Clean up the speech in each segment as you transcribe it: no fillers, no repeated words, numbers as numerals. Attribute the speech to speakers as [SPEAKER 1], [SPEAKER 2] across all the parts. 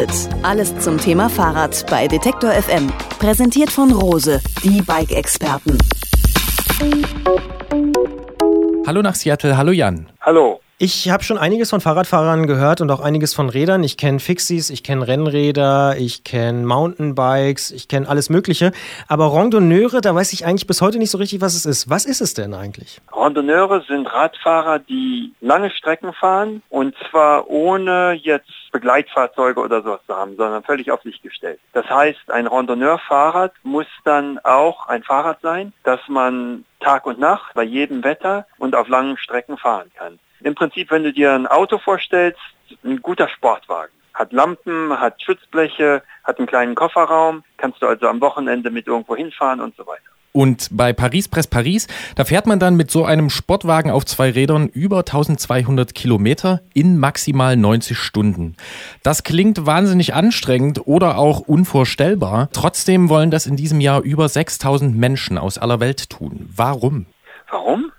[SPEAKER 1] Antritt. Alles zum Thema Fahrrad bei Detektor FM. Präsentiert von Rose, die Bike-Experten.
[SPEAKER 2] Hallo nach Seattle, hallo Jan.
[SPEAKER 3] Hallo.
[SPEAKER 4] Ich habe schon einiges von Fahrradfahrern gehört und auch einiges von Rädern. Ich kenne Fixies, ich kenne Rennräder, ich kenne Mountainbikes, ich kenne alles Mögliche. Aber Randonneure, da weiß ich eigentlich bis heute nicht so richtig, was es ist. Was ist es denn eigentlich?
[SPEAKER 3] Randonneure sind Radfahrer, die lange Strecken fahren und zwar ohne jetzt Begleitfahrzeuge oder sowas zu haben, sondern völlig auf sich gestellt. Das heißt, ein Randonneurfahrrad muss dann auch ein Fahrrad sein, das man Tag und Nacht bei jedem Wetter und auf langen Strecken fahren kann. Im Prinzip, wenn du dir ein Auto vorstellst, ein guter Sportwagen. Hat Lampen, hat Schutzbleche, hat einen kleinen Kofferraum, kannst du also am Wochenende mit irgendwo hinfahren und so weiter.
[SPEAKER 2] Und bei Paris-Brest-Paris, da fährt man dann mit so einem Sportwagen auf 2 Rädern über 1200 Kilometer in maximal 90 Stunden. Das klingt wahnsinnig anstrengend oder auch unvorstellbar. Trotzdem wollen das in diesem Jahr über 6000 Menschen aus aller Welt tun. Warum?
[SPEAKER 3] Warum?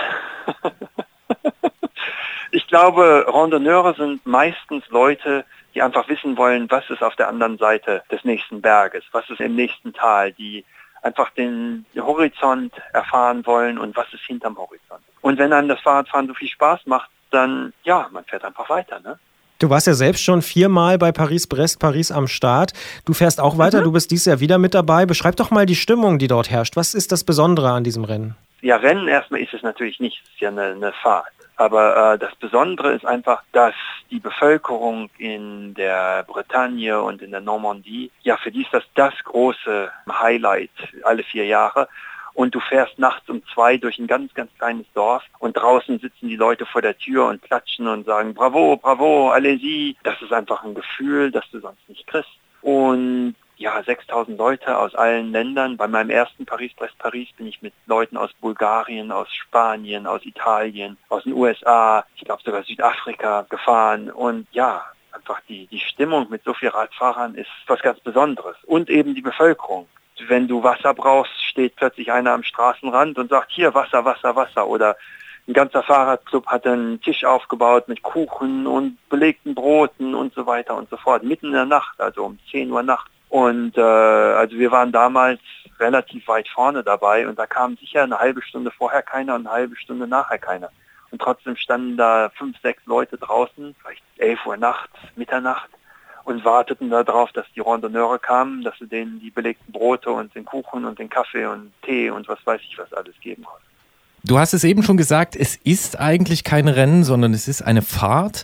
[SPEAKER 3] Ich glaube, Randonneure sind meistens Leute, die einfach wissen wollen, was ist auf der anderen Seite des nächsten Berges, was ist im nächsten Tal, die einfach den Horizont erfahren wollen und was ist hinterm Horizont. Und wenn einem das Fahrradfahren so viel Spaß macht, dann, ja, man fährt einfach weiter, ne?
[SPEAKER 4] Du warst ja selbst schon 4-mal bei Paris-Brest-Paris am Start. Du fährst auch weiter, Du bist dieses Jahr wieder mit dabei. Beschreib doch mal die Stimmung, die dort herrscht. Was ist das Besondere an diesem Rennen?
[SPEAKER 3] Ja, Rennen erstmal ist es natürlich nicht, es ist ja eine Fahrt. Aber das Besondere ist einfach, dass die Bevölkerung in der Bretagne und in der Normandie, ja, für die ist das große Highlight alle 4 Jahre. Und du fährst nachts um 2 durch ein ganz, ganz kleines Dorf und draußen sitzen die Leute vor der Tür und klatschen und sagen, bravo, bravo, allez-y. Das ist einfach ein Gefühl, das du sonst nicht kriegst. Und ja, 6000 Leute aus allen Ländern. Bei meinem ersten Paris-Brest-Paris bin ich mit Leuten aus Bulgarien, aus Spanien, aus Italien, aus den USA, ich glaube sogar Südafrika gefahren. Und ja, einfach die Stimmung mit so vielen Radfahrern ist was ganz Besonderes. Und eben die Bevölkerung. Wenn du Wasser brauchst, steht plötzlich einer am Straßenrand und sagt, hier Wasser, Wasser, Wasser. Oder ein ganzer Fahrradclub hat einen Tisch aufgebaut mit Kuchen und belegten Broten und so weiter und so fort. Mitten in der Nacht, also um 10 Uhr nachts. Und also wir waren damals relativ weit vorne dabei und da kam sicher eine halbe Stunde vorher keiner und eine halbe Stunde nachher keiner. Und trotzdem standen da 5, 6 Leute draußen, vielleicht 11 Uhr nachts, Mitternacht und warteten darauf, dass die Randonneure kamen, dass sie denen die belegten Brote und den Kuchen und den Kaffee und Tee und was weiß ich was alles geben konnten.
[SPEAKER 2] Du hast es eben schon gesagt, es ist eigentlich kein Rennen, sondern es ist eine Fahrt.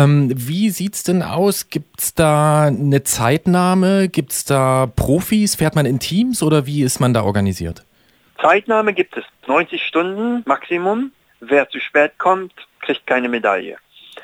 [SPEAKER 2] Wie sieht's denn aus? Gibt's da eine Zeitnahme? Gibt's da Profis? Fährt man in Teams oder wie ist man da organisiert?
[SPEAKER 3] Zeitnahme gibt es 90 Stunden Maximum. Wer zu spät kommt, kriegt keine Medaille.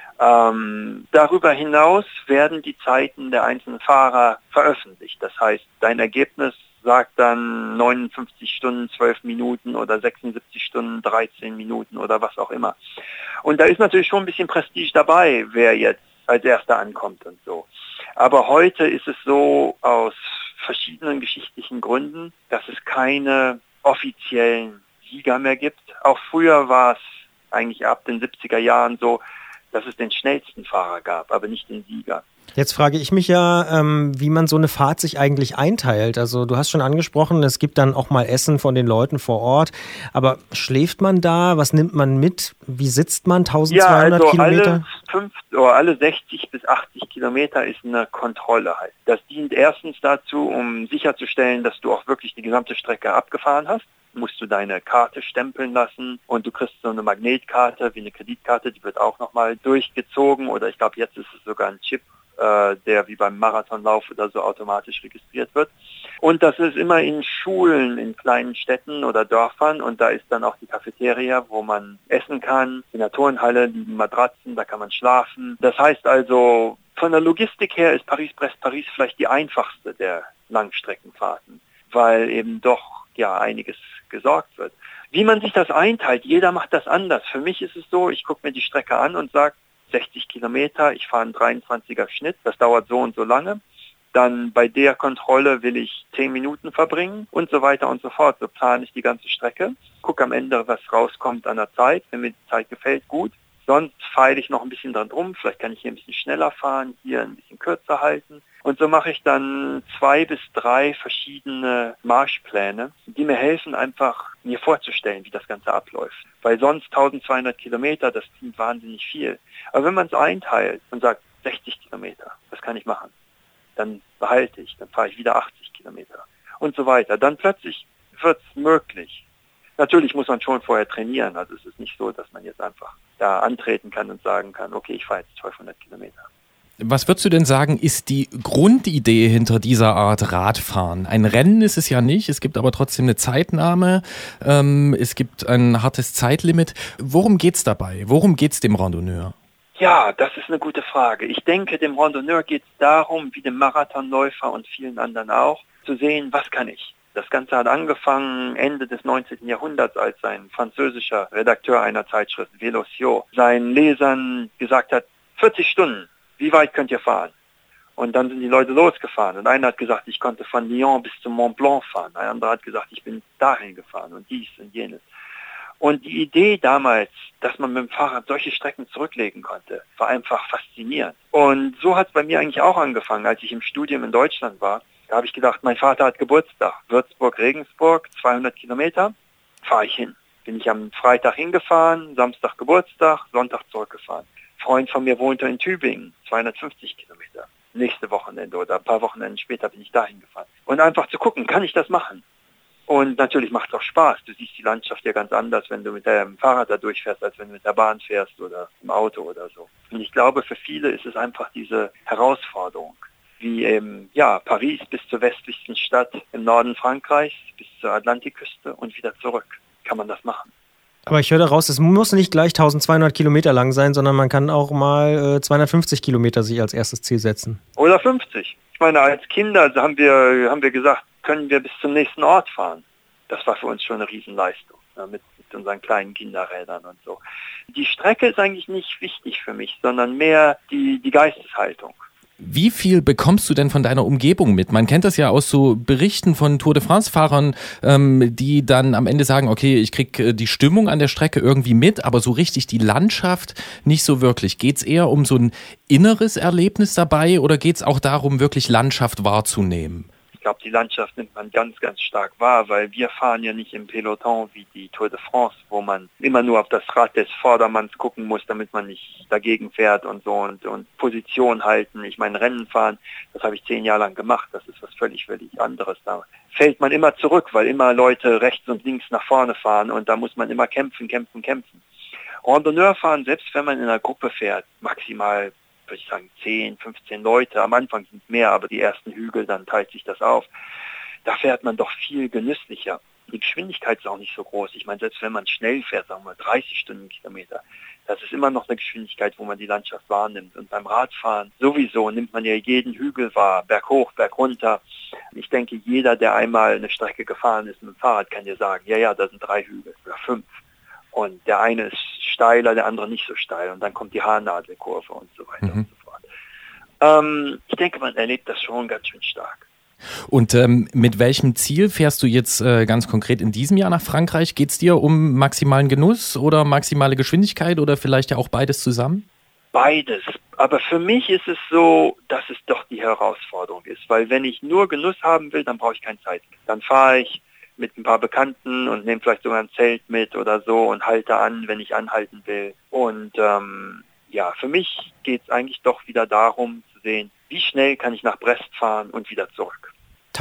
[SPEAKER 3] Darüber hinaus werden die Zeiten der einzelnen Fahrer veröffentlicht. Das heißt, dein Ergebnis sagt dann 59 Stunden, 12 Minuten oder 76 Stunden, 13 Minuten oder was auch immer. Und da ist natürlich schon ein bisschen Prestige dabei, wer jetzt als Erster ankommt und so. Aber heute ist es so, aus verschiedenen geschichtlichen Gründen, dass es keine offiziellen Sieger mehr gibt. Auch früher war es eigentlich ab den 70er Jahren so, dass es den schnellsten Fahrer gab, aber nicht den Sieger.
[SPEAKER 4] Jetzt frage ich mich ja, wie man so eine Fahrt sich eigentlich einteilt. Also du hast schon angesprochen, es gibt dann auch mal Essen von den Leuten vor Ort. Aber schläft man da? Was nimmt man mit? Wie sitzt man? 1200 Kilometer?
[SPEAKER 3] Alle 60 bis 80 Kilometer ist eine Kontrolle halt. Das dient erstens dazu, um sicherzustellen, dass du auch wirklich die gesamte Strecke abgefahren hast. Musst du deine Karte stempeln lassen und du kriegst so eine Magnetkarte wie eine Kreditkarte, die wird auch nochmal durchgezogen oder ich glaube jetzt ist es sogar ein Chip, der wie beim Marathonlauf oder so automatisch registriert wird. Und das ist immer in Schulen, in kleinen Städten oder Dörfern und da ist dann auch die Cafeteria, wo man essen kann. In der Turnhalle liegen Matratzen, da kann man schlafen. Das heißt also, von der Logistik her ist Paris-Brest-Paris vielleicht die einfachste der Langstreckenfahrten, weil eben doch ja einiges gesorgt wird. Wie man sich das einteilt, jeder macht das anders. Für mich ist es so, ich gucke mir die Strecke an und sage, 60 Kilometer, ich fahre einen 23er Schnitt, das dauert so und so lange. Dann bei der Kontrolle will ich 10 Minuten verbringen und so weiter und so fort. So plane ich die ganze Strecke, gucke am Ende, was rauskommt an der Zeit. Wenn mir die Zeit gefällt, gut. Sonst feile ich noch ein bisschen dran rum. Vielleicht kann ich hier ein bisschen schneller fahren, hier ein bisschen kürzer halten. Und so mache ich dann 2 bis 3 verschiedene Marschpläne, die mir helfen, einfach mir vorzustellen, wie das Ganze abläuft. Weil sonst 1200 Kilometer, das klingt wahnsinnig viel. Aber wenn man es einteilt und sagt, 60 Kilometer, das kann ich machen, dann behalte ich, dann fahre ich wieder 80 Kilometer und so weiter. Dann plötzlich wird es möglich. Natürlich muss man schon vorher trainieren. Also es ist nicht so, dass man jetzt einfach da antreten kann und sagen kann, okay, ich fahre jetzt 1200 Kilometer.
[SPEAKER 2] Was würdest du denn sagen, ist die Grundidee hinter dieser Art Radfahren? Ein Rennen ist es ja nicht, es gibt aber trotzdem eine Zeitnahme, es gibt ein hartes Zeitlimit. Worum geht's dabei? Worum geht's dem Randonneur?
[SPEAKER 3] Ja, das ist eine gute Frage. Ich denke, dem Randonneur geht es darum, wie dem Marathonläufer und vielen anderen auch, zu sehen, was kann ich? Das Ganze hat angefangen Ende des 19. Jahrhunderts, als ein französischer Redakteur einer Zeitschrift, Vélociot, seinen Lesern gesagt hat, 40 Stunden. Wie weit könnt ihr fahren? Und dann sind die Leute losgefahren. Und einer hat gesagt, ich konnte von Lyon bis zum Mont Blanc fahren. Ein anderer hat gesagt, ich bin dahin gefahren und dies und jenes. Und die Idee damals, dass man mit dem Fahrrad solche Strecken zurücklegen konnte, war einfach faszinierend. Und so hat es bei mir eigentlich auch angefangen, als ich im Studium in Deutschland war. Da habe ich gedacht, mein Vater hat Geburtstag. Würzburg-Regensburg, 200 Kilometer, fahre ich hin. Bin ich am Freitag hingefahren, Samstag Geburtstag, Sonntag zurückgefahren. Freund von mir wohnte in Tübingen, 250 Kilometer. Nächste Wochenende oder ein paar Wochenenden später bin ich dahin gefahren. Und einfach zu gucken, kann ich das machen? Und natürlich macht es auch Spaß. Du siehst die Landschaft ja ganz anders, wenn du mit dem Fahrrad da durchfährst, als wenn du mit der Bahn fährst oder im Auto oder so. Und ich glaube, für viele ist es einfach diese Herausforderung. Wie Paris bis zur westlichsten Stadt im Norden Frankreichs, bis zur Atlantikküste und wieder zurück. Kann man das machen?
[SPEAKER 4] Aber ich höre daraus, es muss nicht gleich 1200 Kilometer lang sein, sondern man kann auch mal 250 Kilometer sich als erstes Ziel setzen.
[SPEAKER 3] Oder 50. Ich meine, als Kinder haben wir gesagt, können wir bis zum nächsten Ort fahren. Das war für uns schon eine Riesenleistung, mit unseren kleinen Kinderrädern und so. Die Strecke ist eigentlich nicht wichtig für mich, sondern mehr die Geisteshaltung.
[SPEAKER 2] Wie viel bekommst du denn von deiner Umgebung mit? Man kennt das ja aus so Berichten von Tour de France-Fahrern, die dann am Ende sagen, okay, ich krieg die Stimmung an der Strecke irgendwie mit, aber so richtig die Landschaft nicht so wirklich. Geht's eher um so ein inneres Erlebnis dabei oder geht's auch darum, wirklich Landschaft wahrzunehmen?
[SPEAKER 3] Ich glaube, die Landschaft nimmt man ganz, ganz stark wahr, weil wir fahren ja nicht im Peloton wie die Tour de France, wo man immer nur auf das Rad des Vordermanns gucken muss, damit man nicht dagegen fährt und so und Position halten. Ich meine, Rennen fahren, das habe ich 10 Jahre lang gemacht, das ist was völlig anderes. Da fällt man immer zurück, weil immer Leute rechts und links nach vorne fahren und da muss man immer kämpfen. Randonneur fahren, selbst wenn man in einer Gruppe fährt, maximal, würde ich sagen, 10, 15 Leute. Am Anfang sind es mehr, aber die ersten Hügel, dann teilt sich das auf. Da fährt man doch viel genüsslicher. Die Geschwindigkeit ist auch nicht so groß. Ich meine, selbst wenn man schnell fährt, sagen wir 30 Stundenkilometer, das ist immer noch eine Geschwindigkeit, wo man die Landschaft wahrnimmt. Und beim Radfahren sowieso nimmt man ja jeden Hügel wahr, Berg hoch, Berg runter. Ich denke, jeder, der einmal eine Strecke gefahren ist mit dem Fahrrad, kann dir sagen, ja, da sind 3 Hügel oder 5. Und der eine ist steiler, der andere nicht so steil. Und dann kommt die Haarnadelkurve und so weiter und so fort. Ich denke, man erlebt das schon ganz schön stark.
[SPEAKER 2] Und mit welchem Ziel fährst du jetzt ganz konkret in diesem Jahr nach Frankreich? Geht es dir um maximalen Genuss oder maximale Geschwindigkeit oder vielleicht ja auch beides zusammen?
[SPEAKER 3] Beides. Aber für mich ist es so, dass es doch die Herausforderung ist. Weil wenn ich nur Genuss haben will, dann brauche ich keine Zeit. Dann fahre ich mit ein paar Bekannten und nehme vielleicht sogar ein Zelt mit oder so und halte an, wenn ich anhalten will. Und für mich geht es eigentlich doch wieder darum zu sehen, wie schnell kann ich nach Brest fahren und wieder zurück.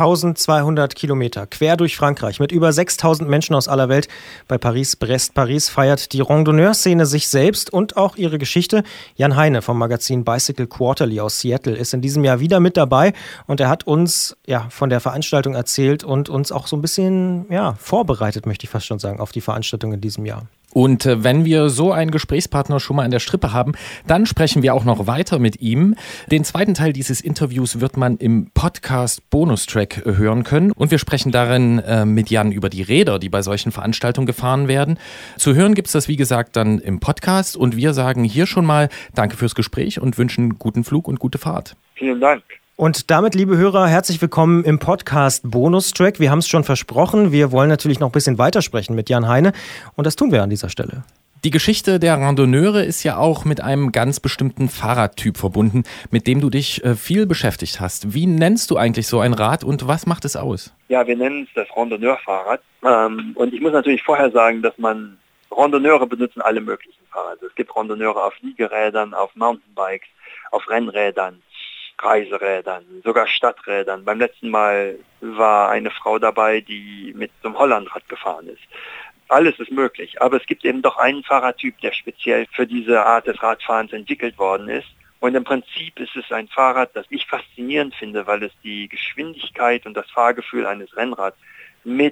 [SPEAKER 4] 1200 Kilometer, quer durch Frankreich, mit über 6000 Menschen aus aller Welt. Bei Paris-Brest Paris feiert die Randonneur-Szene sich selbst und auch ihre Geschichte. Jan Heine vom Magazin Bicycle Quarterly aus Seattle ist in diesem Jahr wieder mit dabei und er hat uns von der Veranstaltung erzählt und uns auch so ein bisschen vorbereitet, möchte ich fast schon sagen, auf die Veranstaltung in diesem Jahr.
[SPEAKER 2] Und wenn wir so einen Gesprächspartner schon mal an der Strippe haben, dann sprechen wir auch noch weiter mit ihm. Den zweiten Teil dieses Interviews wird man im Podcast Bonustrack hören können. Und wir sprechen darin mit Jan über die Räder, die bei solchen Veranstaltungen gefahren werden. Zu hören gibt es das, wie gesagt, dann im Podcast. Und wir sagen hier schon mal Danke fürs Gespräch und wünschen guten Flug und gute Fahrt.
[SPEAKER 3] Vielen Dank.
[SPEAKER 4] Und damit, liebe Hörer, herzlich willkommen im Podcast Bonustrack. Wir haben es schon versprochen, wir wollen natürlich noch ein bisschen weitersprechen mit Jan Heine und das tun wir an dieser Stelle.
[SPEAKER 2] Die Geschichte der Randonneure ist ja auch mit einem ganz bestimmten Fahrradtyp verbunden, mit dem du dich viel beschäftigt hast. Wie nennst du eigentlich so ein Rad und was macht es aus?
[SPEAKER 3] Ja, wir nennen es das Randonneurfahrrad. Und ich muss natürlich vorher sagen, dass Randonneure benutzen alle möglichen Fahrräder. Es gibt Randonneure auf Liegerädern, auf Mountainbikes, auf Rennrädern, Reiserädern, sogar Stadträdern. Beim letzten Mal war eine Frau dabei, die mit so einem Hollandrad gefahren ist. Alles ist möglich, aber es gibt eben doch einen Fahrradtyp, der speziell für diese Art des Radfahrens entwickelt worden ist. Und im Prinzip ist es ein Fahrrad, das ich faszinierend finde, weil es die Geschwindigkeit und das Fahrgefühl eines Rennrads mit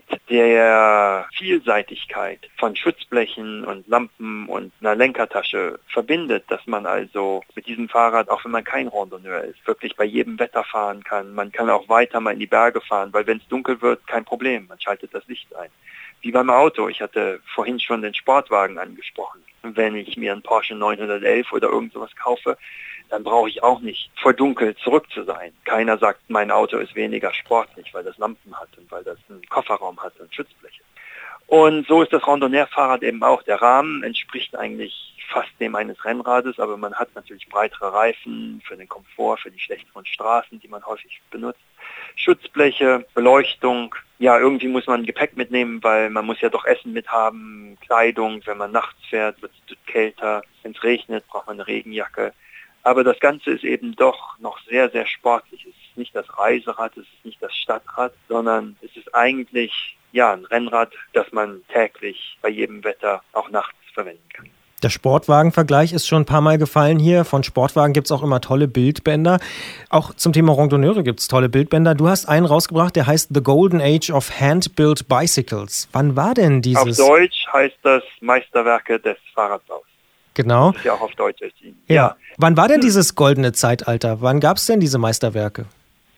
[SPEAKER 3] der Vielseitigkeit von Schutzblechen und Lampen und einer Lenkertasche verbindet, dass man also mit diesem Fahrrad, auch wenn man kein Randonneur ist, wirklich bei jedem Wetter fahren kann. Man kann auch weiter mal in die Berge fahren, weil wenn es dunkel wird, kein Problem, man schaltet das Licht ein. Wie beim Auto, ich hatte vorhin schon den Sportwagen angesprochen. Wenn ich mir einen Porsche 911 oder irgend sowas kaufe, dann brauche ich auch nicht vor dunkel zurück zu sein. Keiner sagt, mein Auto ist weniger sportlich, weil das Lampen hat und weil das einen Kofferraum hat und Schutzbleche. Und so ist das Randonneurfahrrad eben auch. Der Rahmen entspricht eigentlich fast dem eines Rennrades, aber man hat natürlich breitere Reifen für den Komfort, für die schlechteren Straßen, die man häufig benutzt. Schutzbleche, Beleuchtung. Ja, irgendwie muss man Gepäck mitnehmen, weil man muss ja doch Essen mithaben, Kleidung. Wenn man nachts fährt, wird es kälter. Wenn es regnet, braucht man eine Regenjacke. Aber das Ganze ist eben doch noch sehr, sehr sportlich. Es ist nicht das Reiserad, es ist nicht das Stadtrad, sondern es ist eigentlich ein Rennrad, das man täglich bei jedem Wetter auch nachts verwenden kann.
[SPEAKER 4] Der Sportwagen-Vergleich ist schon ein paar Mal gefallen hier. Von Sportwagen gibt es auch immer tolle Bildbänder. Auch zum Thema Randonneure gibt es tolle Bildbänder. Du hast einen rausgebracht, der heißt The Golden Age of Hand-Built Bicycles. Wann war denn dieses?
[SPEAKER 3] Auf Deutsch heißt das Meisterwerke des Fahrradbaus.
[SPEAKER 4] Genau.
[SPEAKER 3] Das ist ja auch auf Deutsch erschienen.
[SPEAKER 4] Ja. Wann war denn dieses goldene Zeitalter? Wann gab es denn diese Meisterwerke?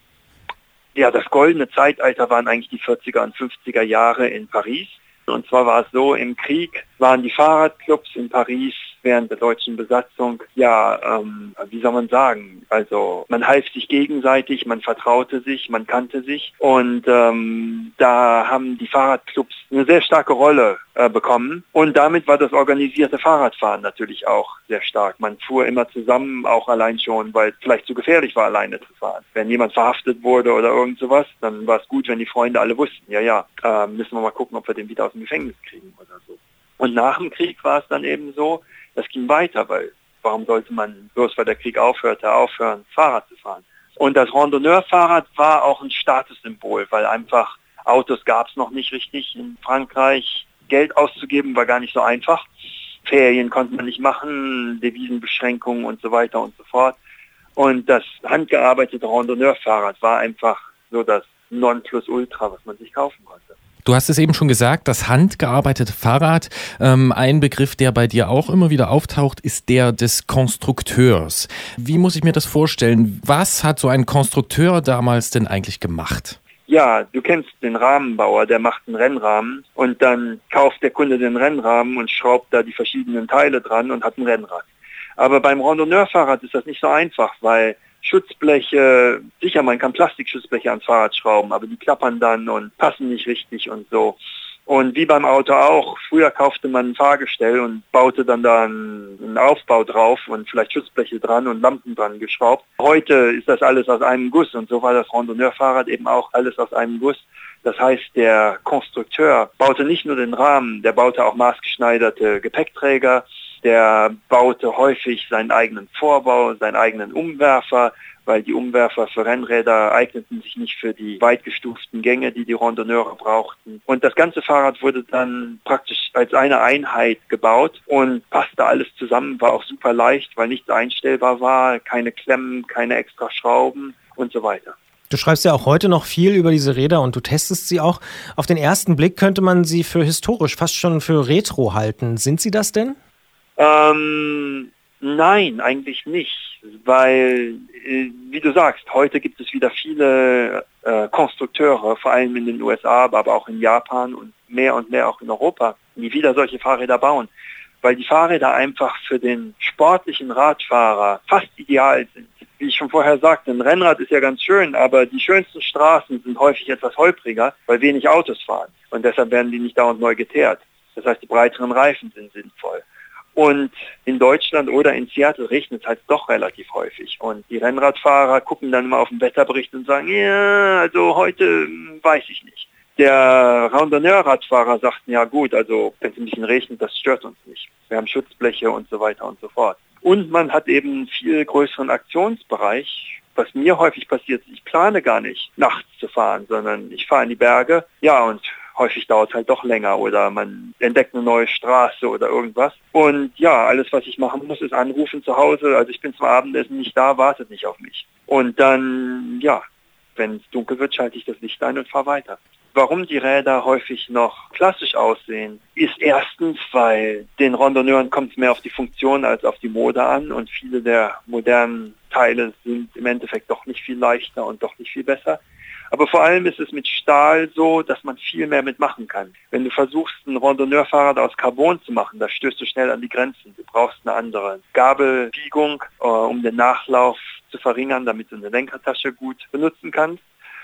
[SPEAKER 3] Ja, das goldene Zeitalter waren eigentlich die 40er und 50er Jahre in Paris. Und zwar war es so, im Krieg waren die Fahrradclubs in Paris während der deutschen Besatzung, wie soll man sagen, also man half sich gegenseitig, man vertraute sich, man kannte sich und da haben die Fahrradclubs eine sehr starke Rolle bekommen und damit war das organisierte Fahrradfahren natürlich auch sehr stark. Man fuhr immer zusammen, auch allein schon, weil es vielleicht zu gefährlich war, alleine zu fahren. Wenn jemand verhaftet wurde oder irgend sowas, dann war es gut, wenn die Freunde alle wussten, müssen wir mal gucken, ob wir den wieder aus dem Gefängnis kriegen oder so. Und nach dem Krieg war es dann eben so, das ging weiter, weil warum sollte man, bloß weil der Krieg aufhörte, aufhören, Fahrrad zu fahren? Und das Randonneurfahrrad war auch ein Statussymbol, weil einfach Autos gab es noch nicht richtig in Frankreich. Geld auszugeben war gar nicht so einfach. Ferien konnte man nicht machen, Devisenbeschränkungen und so weiter und so fort. Und das handgearbeitete Randonneurfahrrad war einfach so das Nonplusultra, was man sich kaufen konnte.
[SPEAKER 2] Du hast es eben schon gesagt, das handgearbeitete Fahrrad, ein Begriff, der bei dir auch immer wieder auftaucht, ist der des Konstrukteurs. Wie muss ich mir das vorstellen? Was hat so ein Konstrukteur damals denn eigentlich gemacht?
[SPEAKER 3] Ja, du kennst den Rahmenbauer, der macht einen Rennrahmen und dann kauft der Kunde den Rennrahmen und schraubt da die verschiedenen Teile dran und hat ein Rennrad. Aber beim Randonneurfahrrad ist das nicht so einfach, weil Schutzbleche, sicher, man kann Plastikschutzbleche ans Fahrrad schrauben, aber die klappern dann und passen nicht richtig und so. Und wie beim Auto auch, früher kaufte man ein Fahrgestell und baute dann da einen Aufbau drauf und vielleicht Schutzbleche dran und Lampen dran geschraubt. Heute ist das alles aus einem Guss und so war das Randonneurfahrrad eben auch alles aus einem Guss. Das heißt, der Konstrukteur baute nicht nur den Rahmen, der baute auch maßgeschneiderte Gepäckträger, der baute häufig seinen eigenen Vorbau, seinen eigenen Umwerfer, weil die Umwerfer für Rennräder eigneten sich nicht für die weit gestuften Gänge, die die Randonneure brauchten. Und das ganze Fahrrad wurde dann praktisch als eine Einheit gebaut und passte alles zusammen, war auch super leicht, weil nichts einstellbar war, keine Klemmen, keine extra Schrauben und so weiter.
[SPEAKER 4] Du schreibst ja auch heute noch viel über diese Räder und du testest sie auch. Auf den ersten Blick könnte man sie für historisch, fast schon für Retro halten. Sind sie das denn?
[SPEAKER 3] Nein, eigentlich nicht, weil, wie du sagst, heute gibt es wieder viele Konstrukteure, vor allem in den USA, aber auch in Japan und mehr auch in Europa, die wieder solche Fahrräder bauen, weil die Fahrräder einfach für den sportlichen Radfahrer fast ideal sind. Wie ich schon vorher sagte, ein Rennrad ist ja ganz schön, aber die schönsten Straßen sind häufig etwas holpriger, weil wenig Autos fahren und deshalb werden die nicht dauernd neu geteert. Das heißt, die breiteren Reifen sind sinnvoll. Und in Deutschland oder in Seattle regnet es halt doch relativ häufig. Und die Rennradfahrer gucken dann immer auf den Wetterbericht und sagen, ja, also heute weiß ich nicht. Der Randonneur-Radfahrer sagt, ja gut, also wenn es ein bisschen regnet, das stört uns nicht. Wir haben Schutzbleche und so weiter und so fort. Und man hat eben einen viel größeren Aktionsbereich. Was mir häufig passiert, ich plane gar nicht, nachts zu fahren, sondern ich fahre in die Berge. Ja, und häufig dauert es halt doch länger oder man entdeckt eine neue Straße oder irgendwas. Und ja, alles, was ich machen muss, ist anrufen zu Hause. Also ich bin zum Abendessen nicht da, wartet nicht auf mich. Und dann, ja, wenn es dunkel wird, schalte ich das Licht ein und fahre weiter. Warum die Räder häufig noch klassisch aussehen, ist erstens, weil den Randonneuren kommt es mehr auf die Funktion als auf die Mode an und viele der modernen Teile sind im Endeffekt doch nicht viel leichter und doch nicht viel besser. Aber vor allem ist es mit Stahl so, dass man viel mehr mitmachen kann. Wenn du versuchst, ein Randonneurfahrrad aus Carbon zu machen, da stößt du schnell an die Grenzen. Du brauchst eine andere Gabelbiegung, um den Nachlauf zu verringern, damit du eine Lenkertasche gut benutzen kannst.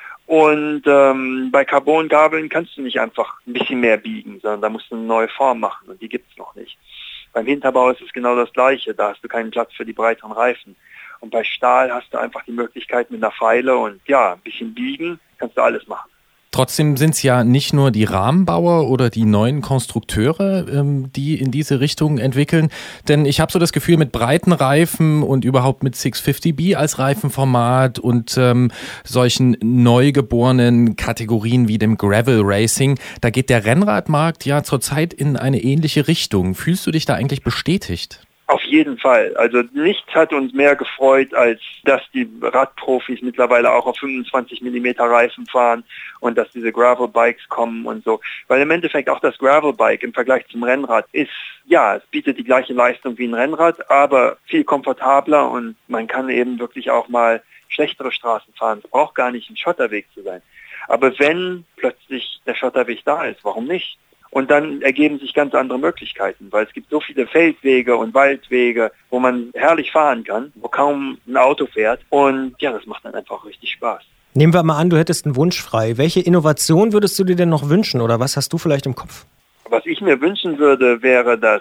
[SPEAKER 3] Und bei Carbongabeln kannst du nicht einfach ein bisschen mehr biegen, sondern da musst du eine neue Form machen und die gibt es noch nicht. Beim Hinterbau ist es genau das Gleiche, da hast du keinen Platz für die breiteren Reifen. Und bei Stahl hast du einfach die Möglichkeit mit einer Feile und ja, ein bisschen biegen, kannst du alles machen.
[SPEAKER 2] Trotzdem sind es ja nicht nur die Rahmenbauer oder die neuen Konstrukteure, die in diese Richtung entwickeln. Denn ich habe so das Gefühl, mit breiten Reifen und überhaupt mit 650B als Reifenformat und solchen neugeborenen Kategorien wie dem Gravel Racing, da geht der Rennradmarkt ja zurzeit in eine ähnliche Richtung. Fühlst du dich da eigentlich bestätigt?
[SPEAKER 3] Auf jeden Fall. Also nichts hat uns mehr gefreut, als dass die Radprofis mittlerweile auch auf 25 mm Reifen fahren und dass diese Gravel-Bikes kommen und so. Weil im Endeffekt auch das Gravel-Bike im Vergleich zum Rennrad ist, ja, es bietet die gleiche Leistung wie ein Rennrad, aber viel komfortabler und man kann eben wirklich auch mal schlechtere Straßen fahren. Es braucht gar nicht ein Schotterweg zu sein. Aber wenn plötzlich der Schotterweg da ist, warum nicht? Und dann ergeben sich ganz andere Möglichkeiten, weil es gibt so viele Feldwege und Waldwege, wo man herrlich fahren kann, wo kaum ein Auto fährt. Und ja, das macht dann einfach richtig Spaß.
[SPEAKER 4] Nehmen wir mal an, du hättest einen Wunsch frei. Welche Innovation würdest du dir denn noch wünschen oder was hast du vielleicht im Kopf?
[SPEAKER 3] Was ich mir wünschen würde, wäre das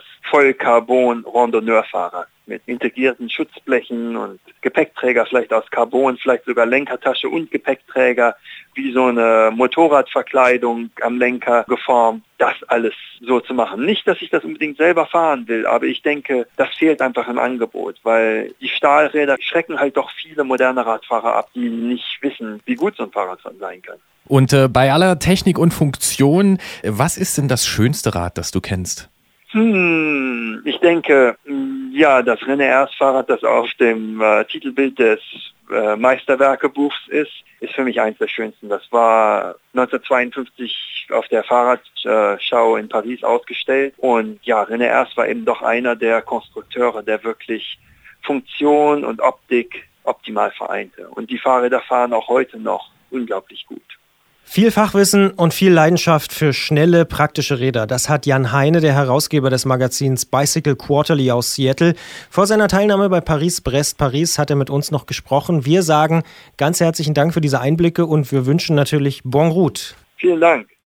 [SPEAKER 3] Vollcarbon-Randonneurfahrrad mit integrierten Schutzblechen und Gepäckträger, vielleicht aus Carbon, vielleicht sogar Lenkertasche und Gepäckträger, wie so eine Motorradverkleidung am Lenker geformt, das alles so zu machen. Nicht, dass ich das unbedingt selber fahren will, aber ich denke, das fehlt einfach im Angebot, weil die Stahlräder schrecken halt doch viele moderne Radfahrer ab, die nicht wissen, wie gut so ein Fahrrad sein kann.
[SPEAKER 2] Und bei aller Technik und Funktion, was ist denn das schönste Rad, das du kennst?
[SPEAKER 3] Ich denke, ja, das René-Ers-Fahrrad, das auf dem Titelbild des Meisterwerke-Buchs ist für mich eins der schönsten. Das war 1952 auf der Fahrradschau in Paris ausgestellt. Und ja, René-Ers war eben doch einer der Konstrukteure, der wirklich Funktion und Optik optimal vereinte. Und die Fahrräder fahren auch heute noch unglaublich gut.
[SPEAKER 4] Viel Fachwissen und viel Leidenschaft für schnelle, praktische Räder. Das hat Jan Heine, der Herausgeber des Magazins Bicycle Quarterly aus Seattle. Vor seiner Teilnahme bei Paris-Brest-Paris hat er mit uns noch gesprochen. Wir sagen ganz herzlichen Dank für diese Einblicke und wir wünschen natürlich Bonne Route.
[SPEAKER 3] Vielen Dank.